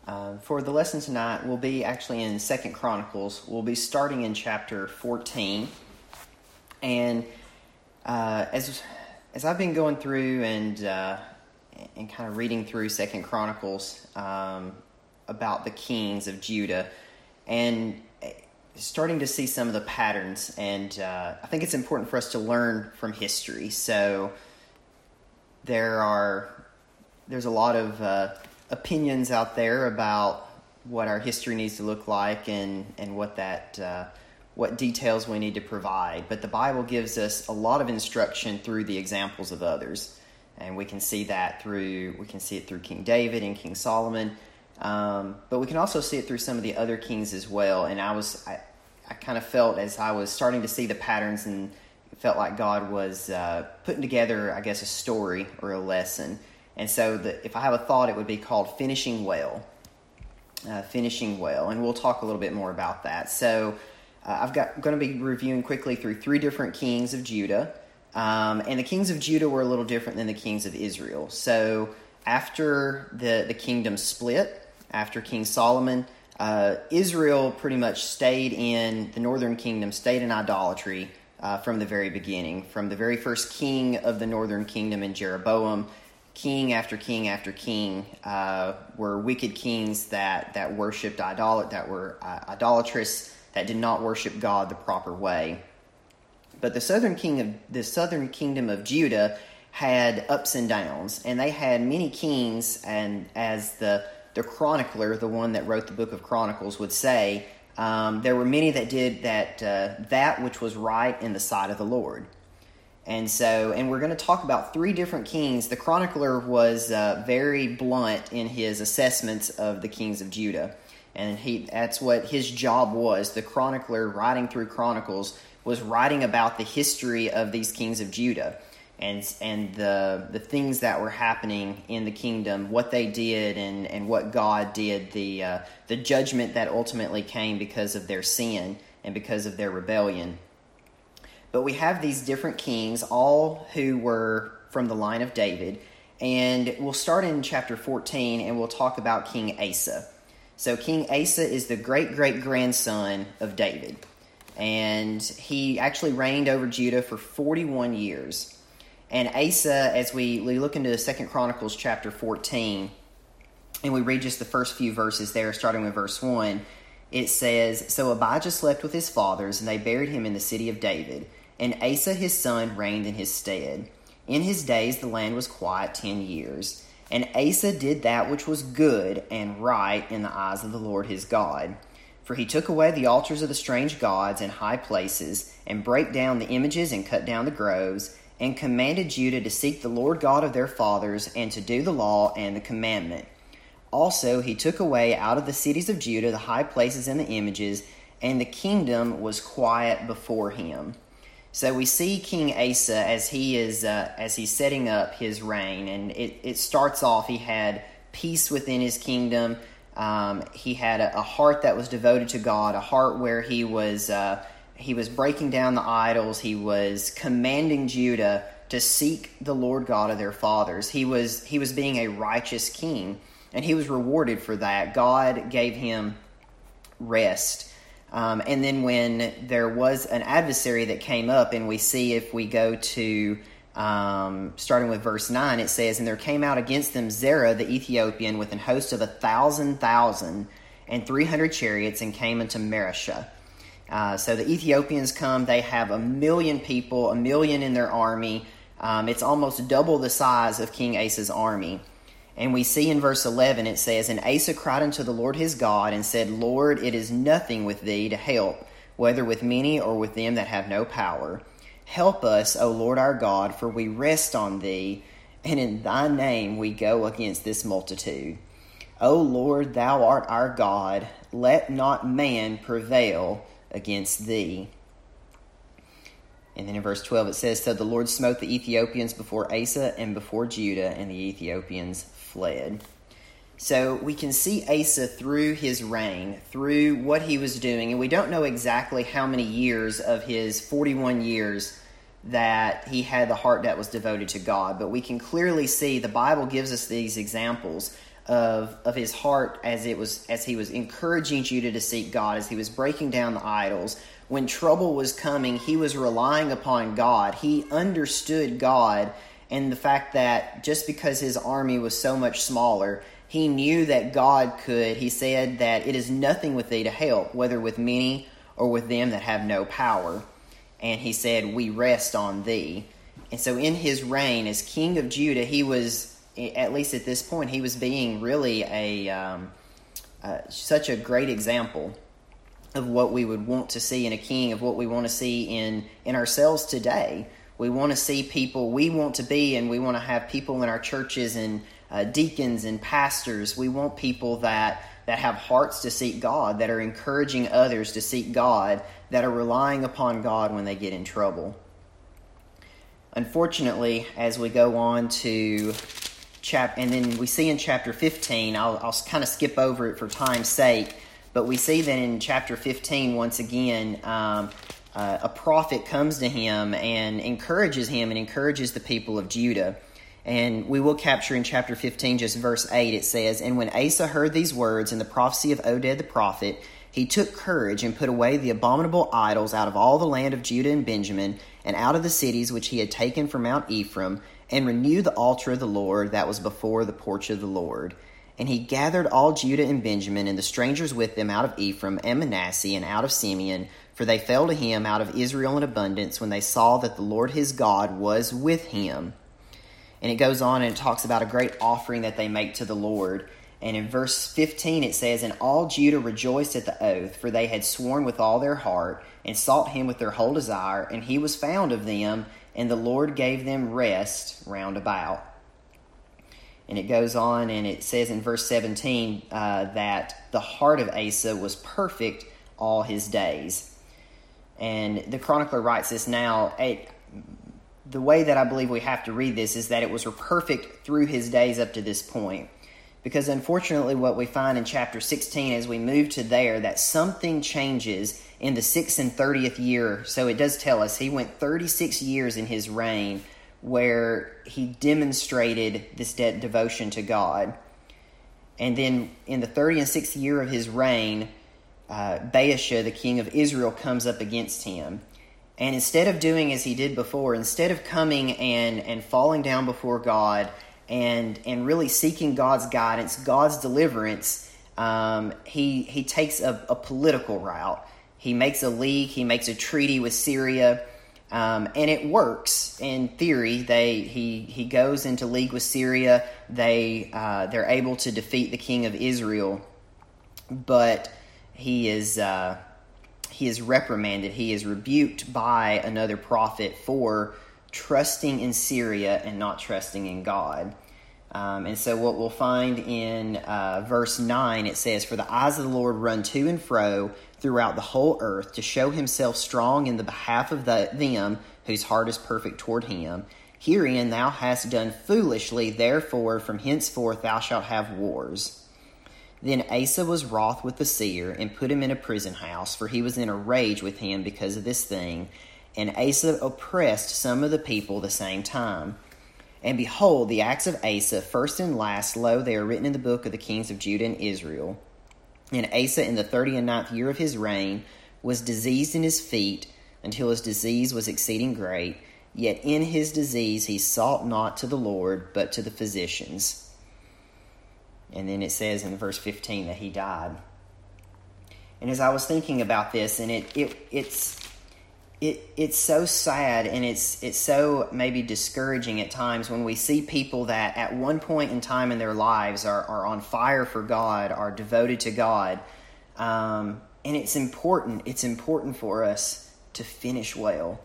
For the lesson tonight, we'll be actually in 2 Chronicles. We'll be starting in chapter 14. And as I've been going through and kind of reading through 2 Chronicles about the kings of Judah, and starting to see some of the patterns, and I think it's important for us to learn from history. So there's a lot of opinions out there about what our history needs to look like and what details we need to provide. But the Bible gives us a lot of instruction through the examples of others, and we can see it through King David and King Solomon. But we can also see it through some of the other kings as well. And I kind of felt, as I was starting to see the patterns, and it felt like God was putting together, I guess, a story or a lesson. And so if I have a thought, it would be called Finishing Well. Finishing Well. And we'll talk a little bit more about that. So I'm going to be reviewing quickly through three different kings of Judah. And the kings of Judah were a little different than the kings of Israel. So after the kingdom split, after King Solomon, Israel pretty much the northern kingdom stayed in idolatry from the very beginning. From the very first king of the northern kingdom in Jeroboam, king after king after king were wicked kings that worshipped that were idolatrous, that did not worship God the proper way. But the southern kingdom of Judah had ups and downs, and they had many kings. And as the chronicler, the one that wrote the book of Chronicles, would say, there were many that did that which was right in the sight of the Lord. And we're going to talk about three different kings. The chronicler was very blunt in his assessments of the kings of Judah, and that's what his job was. The chronicler, writing through Chronicles, was writing about the history of these kings of Judah and the things that were happening in the kingdom, what they did and what God did, the judgment that ultimately came because of their sin and because of their rebellion. But we have these different kings, all who were from the line of David. And we'll start in chapter 14, and we'll talk about King Asa. So King Asa is the great-great-grandson of David. And he actually reigned over Judah for 41 years. And Asa, as we look into 2 Chronicles chapter 14, and we read just the first few verses there, starting with verse 1, it says, "So Abijah slept with his fathers, and they buried him in the city of David. And Asa his son reigned in his stead. In his days the land was quiet 10 years. And Asa did that which was good and right in the eyes of the Lord his God. For he took away the altars of the strange gods in high places, and brake down the images and cut down the groves, and commanded Judah to seek the Lord God of their fathers, and to do the law and the commandment. Also he took away out of the cities of Judah the high places and the images, and the kingdom was quiet before him." So we see King Asa as he's setting up his reign, and it starts off, he had peace within his kingdom. He had a heart that was devoted to God, a heart where he was breaking down the idols. He was commanding Judah to seek the Lord God of their fathers. He was being a righteous king, and he was rewarded for that. God gave him rest. And then when there was an adversary that came up, and we see, if we go to starting with verse 9, it says, "And there came out against them Zerah the Ethiopian with an host of 1,000,000 and 300 chariots, and came unto Mareshah." So the Ethiopians come. They have 1,000,000 people, 1,000,000 in their army. It's almost double the size of King Asa's army. And we see in verse 11, it says, "And Asa cried unto the Lord his God, and said, Lord, it is nothing with thee to help, whether with many or with them that have no power. Help us, O Lord our God, for we rest on thee, and in thy name we go against this multitude. O Lord, thou art our God, let not man prevail against thee." And then in verse 12 it says, "So the Lord smote the Ethiopians before Asa and before Judah, and the Ethiopians fled." So we can see Asa through his reign, through what he was doing, and we don't know exactly how many years of his 41 years that he had the heart that was devoted to God, but we can clearly see the Bible gives us these examples of his heart as he was encouraging Judah to seek God, as he was breaking down the idols. When trouble was coming, he was relying upon God. He understood God and the fact that just because his army was so much smaller, he knew that God could. He said that it is nothing with thee to help, whether with many or with them that have no power. And he said, we rest on thee. And so in his reign as king of Judah, he was, at least at this point, he was being really such a great example of what we would want to see in a king, of what we want to see in ourselves today. We want to see people we want to be, and we want to have people in our churches and deacons and pastors. We want people that have hearts to seek God, that are encouraging others to seek God, that are relying upon God when they get in trouble. Unfortunately, as we go on to and then we see in chapter 15, I'll kind of skip over it for time's sake, but we see that in chapter 15, once again, a prophet comes to him and encourages the people of Judah. And we will capture in chapter 15, just verse 8, it says, And when Asa heard these words and the prophecy of Oded the prophet, he took courage and put away the abominable idols out of all the land of Judah and Benjamin, and out of the cities which he had taken from Mount Ephraim, and renewed the altar of the Lord that was before the porch of the Lord. And he gathered all Judah and Benjamin, and the strangers with them out of Ephraim and Manasseh, and out of Simeon, for they fell to him out of Israel in abundance, when they saw that the Lord his God was with him. And it goes on and it talks about a great offering that they make to the Lord. And in verse 15 it says, And all Judah rejoiced at the oath, for they had sworn with all their heart, and sought him with their whole desire, and he was found of them, and the Lord gave them rest round about. And it goes on and it says in verse 17 that the heart of Asa was perfect all his days. And the chronicler writes this now. The way that I believe we have to read this is that it was perfect through his days up to this point. Because unfortunately what we find in chapter 16 as we move to there, that something changes in the 6th and 30th year. So it does tell us he went 36 years in his reign where he demonstrated this devotion to God. And then in the 36th year of his reign, Baasha, the king of Israel, comes up against him. And instead of doing as he did before, instead of coming and falling down before God and really seeking God's guidance, God's deliverance, he takes a political route. He makes a league, he makes a treaty with Syria, and it works in theory. He goes into league with Syria. They're able to defeat the king of Israel, but he is reprimanded. He is rebuked by another prophet for trusting in Syria and not trusting in God. And so what we'll find in verse 9, it says, For the eyes of the Lord run to and fro throughout the whole earth, to show himself strong in the behalf of them whose heart is perfect toward him. Herein thou hast done foolishly, therefore from henceforth thou shalt have wars. Then Asa was wroth with the seer, and put him in a prison house, for he was in a rage with him because of this thing. And Asa oppressed some of the people the same time. And behold, the acts of Asa, first and last, lo, they are written in the book of the kings of Judah and Israel. And Asa, in the 39th year of his reign, was diseased in his feet, until his disease was exceeding great. Yet in his disease he sought not to the Lord, but to the physicians. And then it says in verse 15 that he died. And as I was thinking about this, and it's so sad, and it's so maybe discouraging at times when we see people that at one point in time in their lives are on fire for God, are devoted to God. And it's important for us to finish well.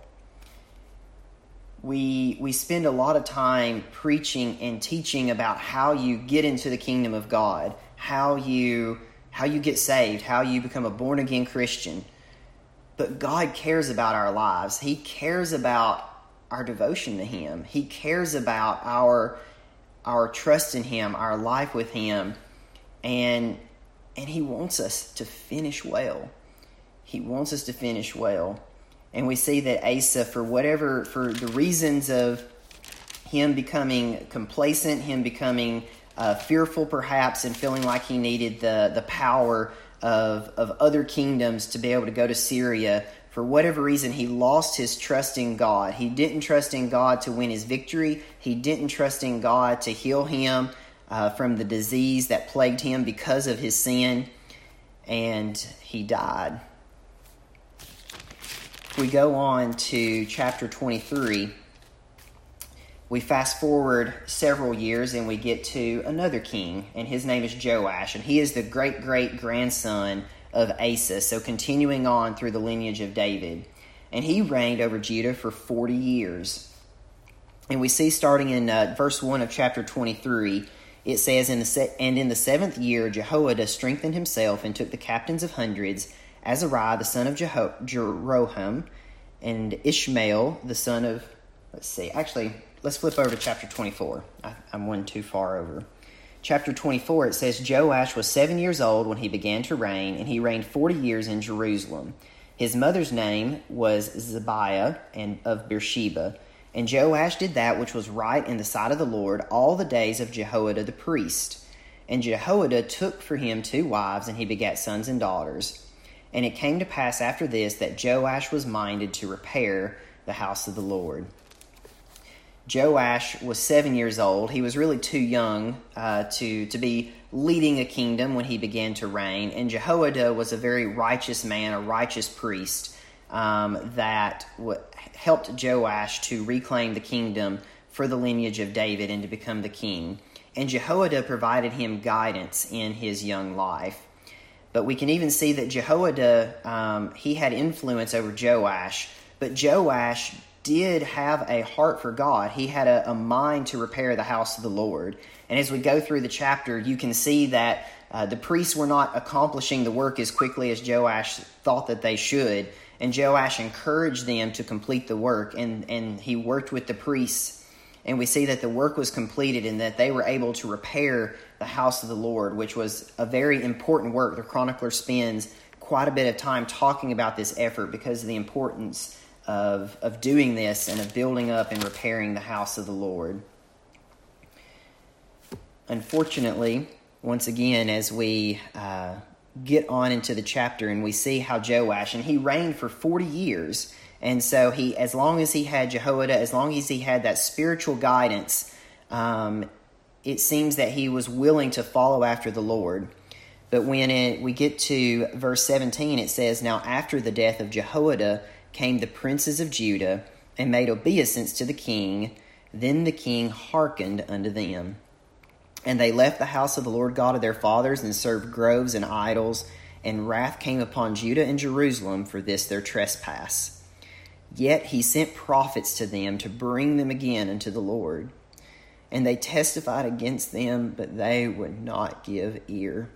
We spend a lot of time preaching and teaching about how you get into the kingdom of God, how you get saved, how you become a born-again Christian. But God cares about our lives. He cares about our devotion to Him. He cares about our trust in Him, our life with Him. And He wants us to finish well. He wants us to finish well. And we see that Asa, for the reasons of him becoming complacent, him becoming fearful perhaps and feeling like he needed the power of other kingdoms to be able to go to Syria, for whatever reason, he lost his trust in God. He didn't trust in God to win his victory. He didn't trust in God to heal him from the disease that plagued him because of his sin, and he died. We go on to chapter 23. We fast forward several years and we get to another king, and his name is Joash, and he is the great-great-grandson of Asa, so continuing on through the lineage of David. And he reigned over Judah for 40 years. And we see starting in verse 1 of chapter 23, it says, And in the 7th year Jehoiada strengthened himself and took the captains of hundreds, Azariah the son of Jeroham, and Ishmael the son of... Let's flip over to chapter 24. I'm one too far over. Chapter 24, it says, Joash was 7 years old when he began to reign, and he reigned 40 years in Jerusalem. His mother's name was Zebiah and of Beersheba. And Joash did that which was right in the sight of the Lord all the days of Jehoiada the priest. And Jehoiada took for him 2 wives, and he begat sons and daughters. And it came to pass after this that Joash was minded to repair the house of the Lord. Joash was 7 years old. He was really too young to be leading a kingdom when he began to reign. And Jehoiada was a very righteous man, a righteous priest that helped Joash to reclaim the kingdom for the lineage of David and to become the king. And Jehoiada provided him guidance in his young life. But we can even see that Jehoiada, he had influence over Joash, but Joash did have a heart for God. He had a mind to repair the house of the Lord. And as we go through the chapter, you can see that the priests were not accomplishing the work as quickly as Joash thought that they should. And Joash encouraged them to complete the work, and he worked with the priests. And we see that the work was completed and that they were able to repair the house of the Lord, which was a very important work. The chronicler spends quite a bit of time talking about this effort because of the importance of doing this and of building up and repairing the house of the Lord. Unfortunately, once again, as we get on into the chapter and we see how Joash, and he reigned for 40 years, and so as long as he had Jehoiada, as long as he had that spiritual guidance, it seems that he was willing to follow after the Lord. But when we get to verse 17, it says, Now after the death of Jehoiada came the princes of Judah, and made obeisance to the king. Then the king hearkened unto them. And they left the house of the Lord God of their fathers, and served groves and idols, and wrath came upon Judah and Jerusalem for this their trespass. Yet he sent prophets to them to bring them again unto the Lord. And they testified against them, but they would not give ear.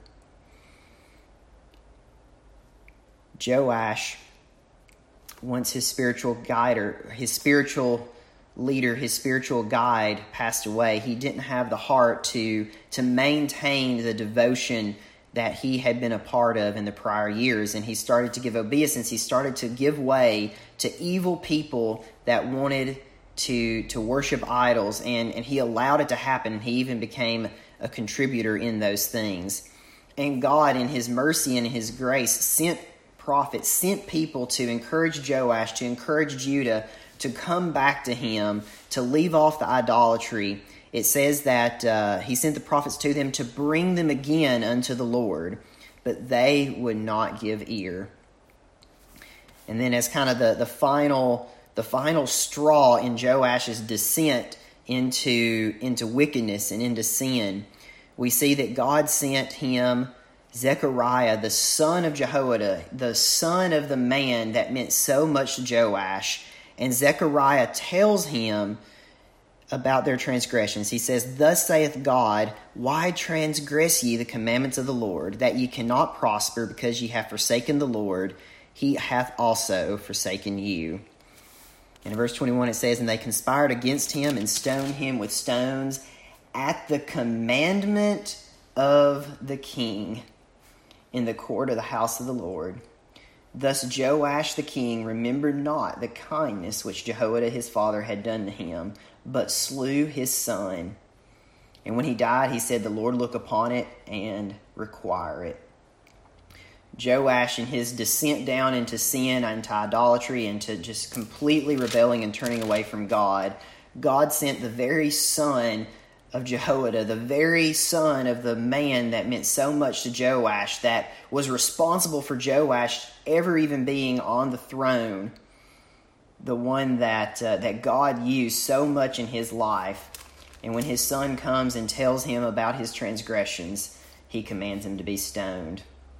Joash, once his spiritual guide, his spiritual leader, his spiritual guide passed away, he didn't have the heart to maintain the devotion that he had been a part of in the prior years. And he started to give obeisance. He started to give way to evil people that wanted to worship idols. And he allowed it to happen. He even became a contributor in those things. And God, in his mercy and his grace, sent prophets, sent people to encourage Joash, to encourage Judah to come back to him, to leave off the idolatry. It says that he sent the prophets to them to bring them again unto the Lord, but they would not give ear. And then as kind of the final straw in Joash's descent into wickedness and into sin, we see that God sent him Zechariah, the son of Jehoiada, the son of the man that meant so much to Joash. And Zechariah tells him about their transgressions. He says, Thus saith God, Why transgress ye the commandments of the Lord, that ye cannot prosper, because ye have forsaken the Lord? He hath also forsaken you. And in verse 21 it says, And they conspired against him, and stoned him with stones at the commandment of the king in the court of the house of the Lord. Thus Joash the king remembered not the kindness which Jehoiada his father had done to him, but slew his son. And when he died, he said, "The Lord look upon it and require it." Joash, in his descent down into sin, into idolatry, into just completely rebelling and turning away from God, God sent the very son of Jehoiada, the very son of the man that meant so much to Joash, that was responsible for Joash ever even being on the throne, the one that God used so much in his life. And when his son comes and tells him about his transgressions, he commands him to be stoned.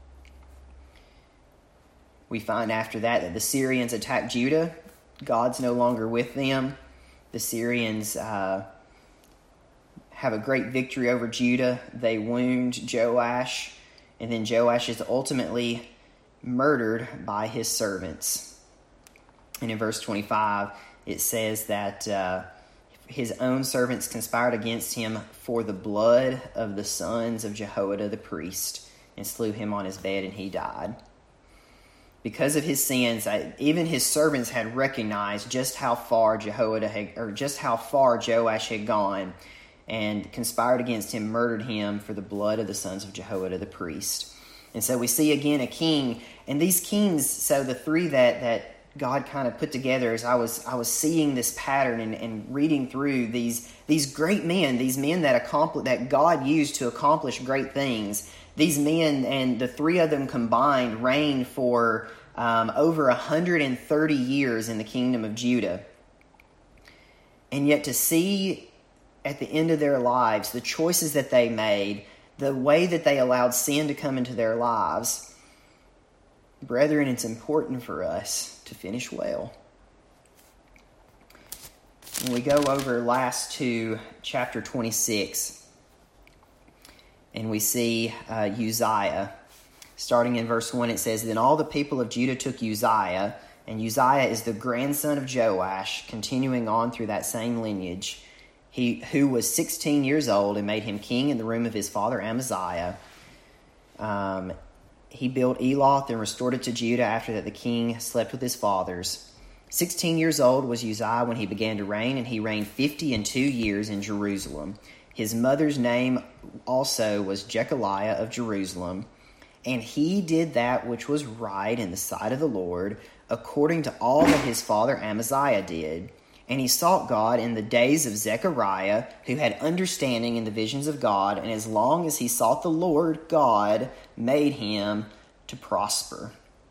We find after that the Syrians attack Judah. God's no longer with them. The Syrians have a great victory over Judah. They wound Joash, and then Joash is ultimately murdered by his servants. And in verse 25, it says that his own servants conspired against him for the blood of the sons of Jehoiada the priest, and slew him on his bed, and he died. Because of his sins, even his servants had recognized just how far Joash had gone, and conspired against him, murdered him for the blood of the sons of Jehoiada the priest. And so we see again a king, and these kings, so the three that God kind of put together as I was seeing this pattern and reading through these great men, these men that God used to accomplish great things. These men, and the three of them combined, reigned for over 130 years in the kingdom of Judah. And yet to see at the end of their lives the choices that they made, the way that they allowed sin to come into their lives, brethren, it's important for us to finish well. When we go over last to chapter 26, and we see Uzziah. Starting in verse 1, it says, "Then all the people of Judah took Uzziah," and Uzziah is the grandson of Joash, continuing on through that same lineage, who was 16 years old, and made him king in the room of his father Amaziah. He built Eloth and restored it to Judah after that the king slept with his fathers. 16 years old was Uzziah when he began to reign, and he reigned 52 years in Jerusalem. His mother's name also was Jechaliah of Jerusalem. And he did that which was right in the sight of the Lord, according to all that his father Amaziah did. And he sought God in the days of Zechariah, who had understanding in the visions of God. And as long as he sought the Lord, God made him to prosper.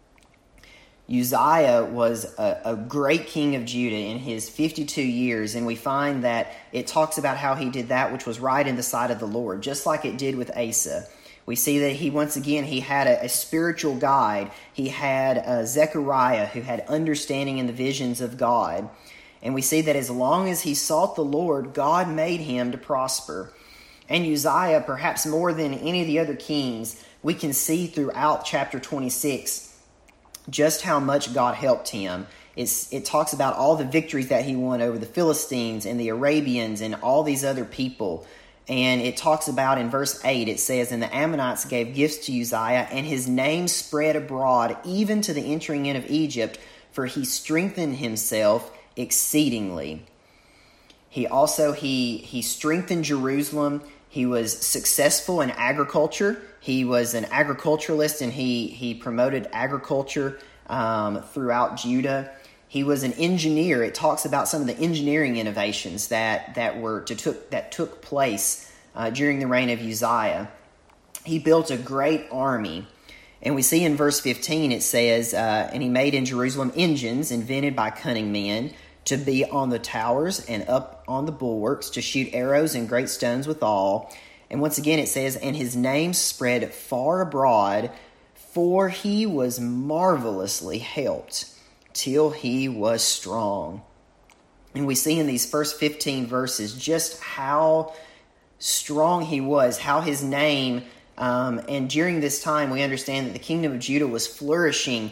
Uzziah was a great king of Judah in his 52 years, and we find that it talks about how he did that which was right in the sight of the Lord, just like it did with Asa. We see that he had a spiritual guide. He had Zechariah, who had understanding in the visions of God. And we see that as long as he sought the Lord, God made him to prosper. And Uzziah, perhaps more than any of the other kings, we can see throughout chapter 26 just how much God helped him. It talks about all the victories that he won over the Philistines and the Arabians and all these other people. And it talks about in verse 8, it says, "And the Ammonites gave gifts to Uzziah, and his name spread abroad, even to the entering in of Egypt, for he strengthened himself exceedingly." He strengthened Jerusalem. He was successful in agriculture. He was an agriculturalist, and he promoted agriculture throughout Judah. He was an engineer. It talks about some of the engineering innovations that took place during the reign of Uzziah. He built a great army. And we see in verse 15 it says, "And he made in Jerusalem engines invented by cunning men, to be on the towers and up on the bulwarks, to shoot arrows and great stones withal." And once again it says, "And his name spread far abroad, for he was marvelously helped, till he was strong." And we see in these first 15 verses just how strong he was, how his name, and during this time we understand that the kingdom of Judah was flourishing,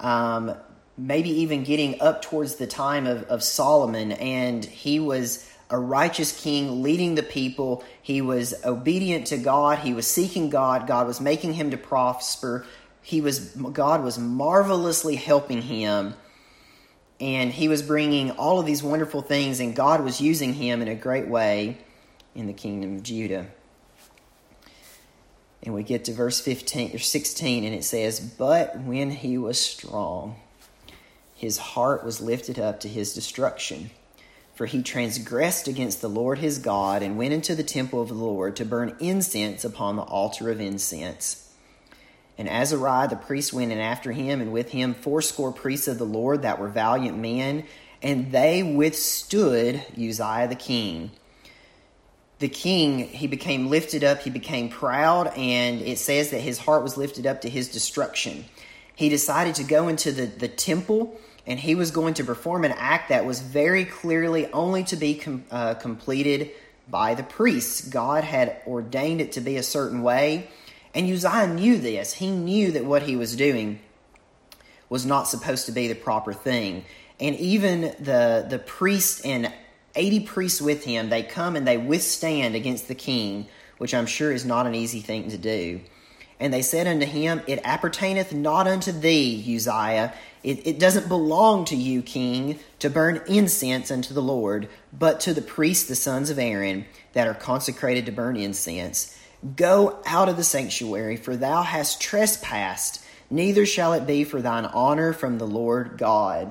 maybe even getting up towards the time of Solomon, and he was a righteous king leading the people. He was obedient to God. He was seeking God. God was making him to prosper. God was marvelously helping him, and he was bringing all of these wonderful things, and God was using him in a great way. in the kingdom of Judah. And we get to verse 15 or 16, and it says, "But when he was strong, his heart was lifted up to his destruction. For he transgressed against the Lord his God, and went into the temple of the Lord to burn incense upon the altar of incense. And Azariah the priest went in after him, and with him 80 priests of the Lord that were valiant men, and they withstood Uzziah the king." The king, he became lifted up, he became proud, and it says that his heart was lifted up to his destruction. He decided to go into the temple, and he was going to perform an act that was very clearly only to be completed by the priests. God had ordained it to be a certain way, and Uzziah knew this. He knew that what he was doing was not supposed to be the proper thing. And even the priest and 80 priests with him, they come and they withstand against the king, which I'm sure is not an easy thing to do. And they said unto him, "It appertaineth not unto thee, Uzziah. It doesn't belong to you, king, to burn incense unto the Lord, but to the priests, the sons of Aaron, that are consecrated to burn incense. Go out of the sanctuary, for thou hast trespassed, neither shall it be for thine honor from the Lord God."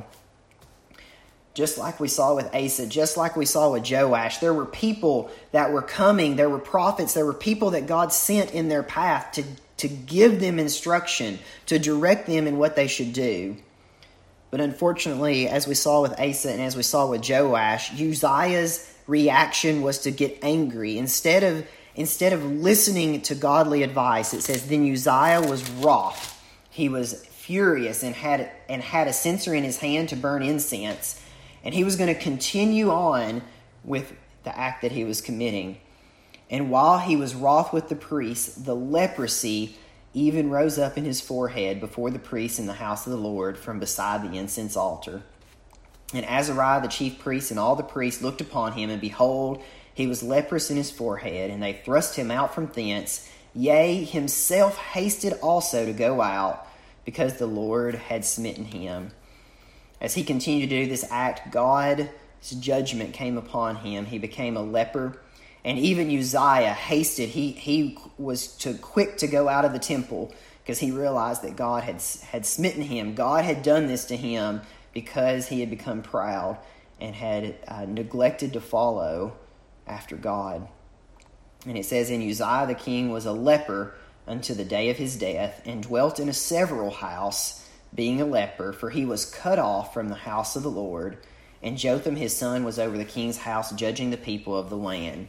Just like we saw with Asa, just like we saw with Joash, there were people that were coming, there were prophets, there were people that God sent in their path to give them instruction, to direct them in what they should do. But unfortunately, as we saw with Asa and as we saw with Joash, Uzziah's reaction was to get angry. Instead of listening to godly advice, it says, "Then Uzziah was wroth." He was furious and had a censer in his hand to burn incense. And he was going to continue on with the act that he was committing. And while he was wroth with the priests, the leprosy even rose up in his forehead before the priests in the house of the Lord from beside the incense altar. And Azariah the chief priest and all the priests looked upon him, and behold, he was leprous in his forehead, and they thrust him out from thence. Yea, himself hasted also to go out, because the Lord had smitten him. As he continued to do this act, God's judgment came upon him. He became a leper. And even Uzziah hasted. He was too quick to go out of the temple because he realized that God had smitten him. God had done this to him because he had become proud and had neglected to follow after God. And it says, "And Uzziah the king was a leper unto the day of his death, and dwelt in a several house, being a leper, for he was cut off from the house of the Lord. And Jotham his son was over the king's house, judging the people of the land."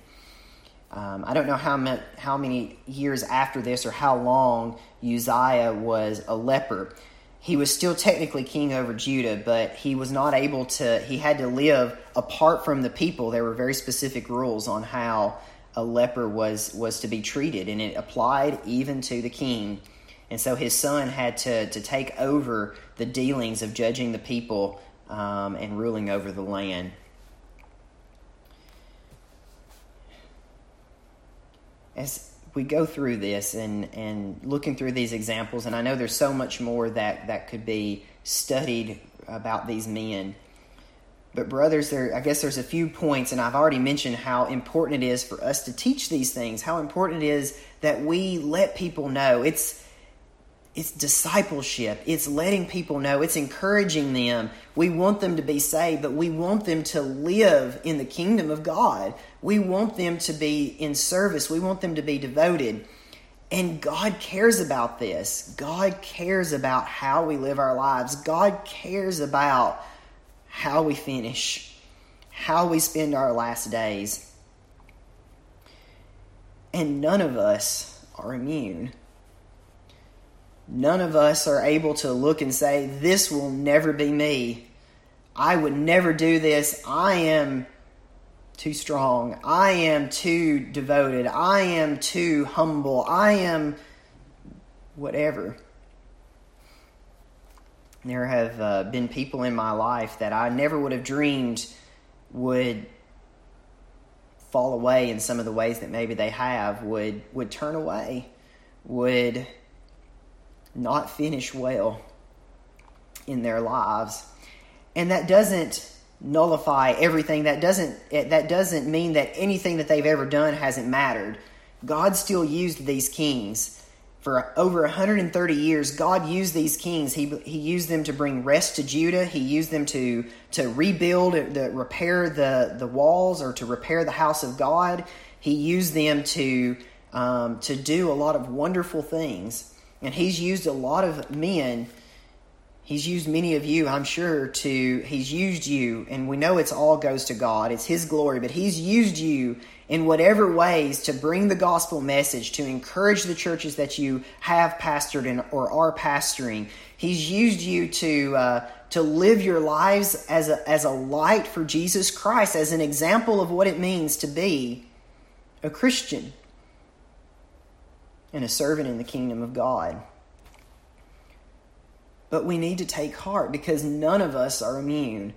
I don't know how many years after this or how long Uzziah was a leper. He was still technically king over Judah, but he was not able to, he had to live apart from the people. There were very specific rules on how a leper was to be treated, and it applied even to the king. And so his son had to take over the dealings of judging the people and ruling over the land. As we go through this and looking through these examples, and I know there's so much more that could be studied about these men. But brothers, I guess there's a few points, and I've already mentioned how important it is for us to teach these things, how important it is that we let people know. It's discipleship. It's letting people know. It's encouraging them. We want them to be saved, but we want them to live in the kingdom of God. We want them to be in service. We want them to be devoted. And God cares about this. God cares about how we live our lives. God cares about how we finish, how we spend our last days. And none of us are immune. None of us are able to look and say, "This will never be me. I would never do this. I am too strong. I am too devoted. I am too humble. I am whatever." There have been people in my life that I never would have dreamed would fall away in some of the ways that maybe they have, would turn away, would not finish well in their lives. And that doesn't nullify everything. That doesn't mean that anything that they've ever done hasn't mattered. God still used these kings. For over 130 years, God used these kings. He used them to bring rest to Judah. He used them to rebuild, repair the walls, or to repair the house of God. He used them to do a lot of wonderful things. And He's used a lot of men. He's used many of you, I'm sure, He's used you, and we know it's all goes to God. It's His glory, but He's used you in whatever ways to bring the gospel message, to encourage the churches that you have pastored or are pastoring. He's used you to live your lives as a light for Jesus Christ, as an example of what it means to be a Christian and a servant in the kingdom of God. But we need to take heart, because none of us are immune.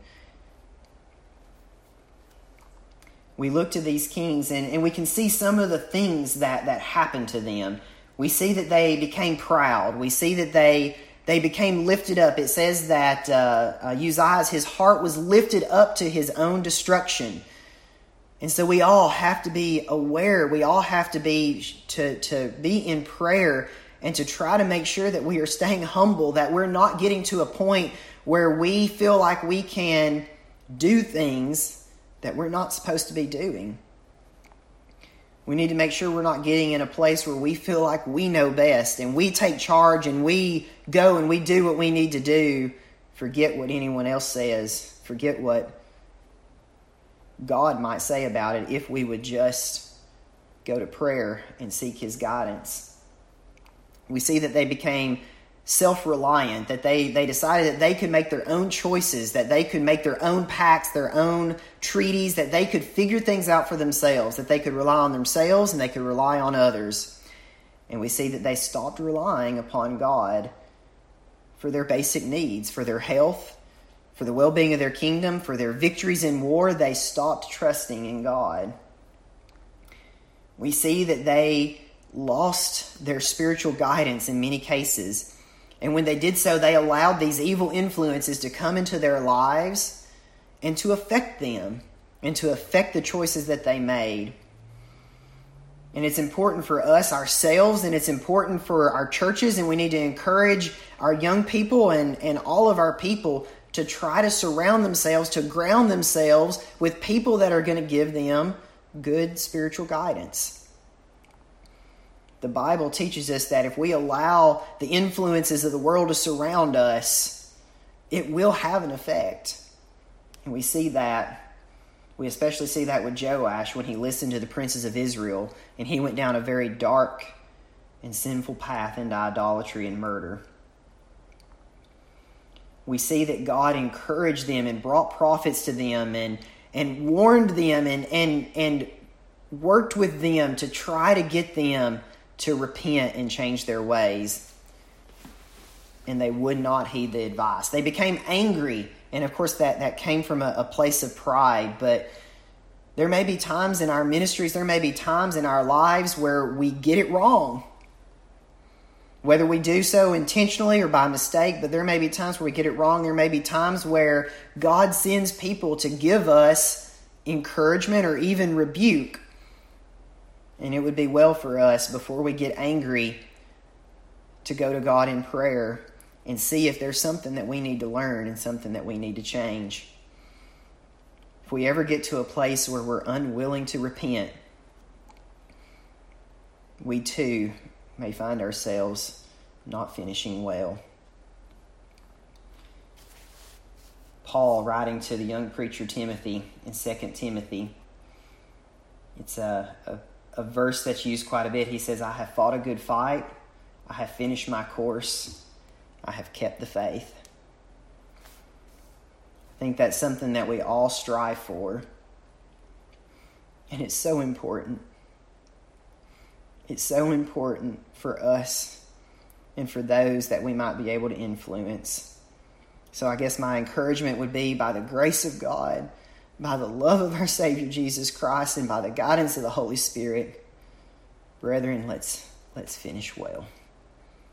We look to these kings and we can see some of the things that happened to them. We see that they became proud. We see that they became lifted up. It says that Uzziah, his heart was lifted up to his own destruction. And so we all have to be aware. We all have to be in prayer and to try to make sure that we are staying humble, that we're not getting to a point where we feel like we can do things that we're not supposed to be doing. We need to make sure we're not getting in a place where we feel like we know best and we take charge and we go and we do what we need to do. Forget what anyone else says. Forget what God might say about it if we would just go to prayer and seek His guidance. We see that they became self-reliant, that they decided that they could make their own choices, that they could make their own pacts, their own treaties, that they could figure things out for themselves, that they could rely on themselves and they could rely on others. And we see that they stopped relying upon God for their basic needs, for their health, for the well-being of their kingdom, for their victories in war. They stopped trusting in God. We see that they lost their spiritual guidance in many cases. And when they did so, they allowed these evil influences to come into their lives and to affect them and to affect the choices that they made. And it's important for us ourselves, and it's important for our churches, and we need to encourage our young people and all of our people to try to surround themselves, to ground themselves with people that are going to give them good spiritual guidance. The Bible teaches us that if we allow the influences of the world to surround us, it will have an effect. And we see that. We especially see that with Joash when he listened to the princes of Israel and he went down a very dark and sinful path into idolatry and murder. We see that God encouraged them and brought prophets to them and warned them and worked with them to try to get them to repent and change their ways. And they would not heed the advice. They became angry. And of course that came from a place of pride. But there may be times in our ministries, there may be times in our lives where we get it wrong. Whether we do so intentionally or by mistake, but there may be times where we get it wrong. There may be times where God sends people to give us encouragement or even rebuke. And it would be well for us, before we get angry, to go to God in prayer and see if there's something that we need to learn and something that we need to change. If we ever get to a place where we're unwilling to repent, we too may find ourselves not finishing well. Paul, writing to the young preacher Timothy in 2 Timothy, it's a verse that's used quite a bit. He says, I have fought a good fight. I have finished my course. I have kept the faith. I think that's something that we all strive for. And it's so important. It's so important for us and for those that we might be able to influence. So I guess my encouragement would be, by the grace of God, by the love of our Savior Jesus Christ, and by the guidance of the Holy Spirit, brethren, let's finish well.